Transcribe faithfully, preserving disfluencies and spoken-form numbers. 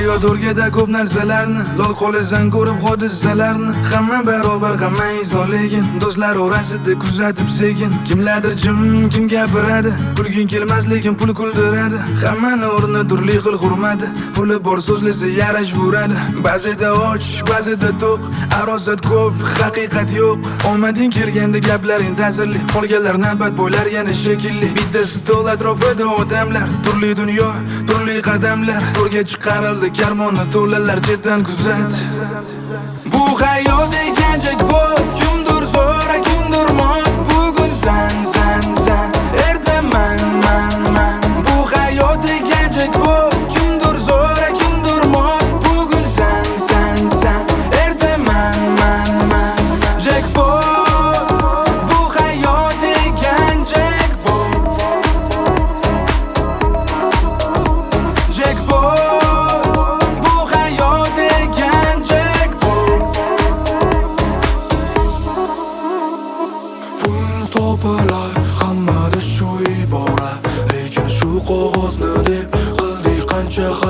hayot o'rgada ko'p narsalarni, lol qo'lisan ko'rib hodisalarni. Hamma barobar, hamma inson lekin do'stlar orasida kuzatib sekin. Kimlardir jim, kim gapiradi, kulging kelmas lekin pul kuldiradi. Hammani o'rni turli xil hurmati, puli bor so'zlasa yarashveradi. Ba'zida och, ba'zida to'q, arosat ko'p, haqiqat yo'q. Omading kelganda gaplaring ta'sirli, qolganlar navbat bo'lar yana shekilli. Bitta stol atrofida odamlar, turli dunyo, turli qadamlar. To'rga chiqarildi karmonni to'lalar chetdan kuzat. Bu hayot ekanjak bo'l, kimdir zo'r, kimdir mot. Bugun san, san, san, erta man, man, man. Bu hayot ekanjak bo'l, kimdir zo'r, kimdir mot. Bugun san, san, san, erta man, man, man. Jackpot, bu hayot ekanjak bo'l. Jackpot, bu hayot ekanjak bo'l. Pul topilar, hammada shu ibora, lekin shu qog'ozni deb qildik qancha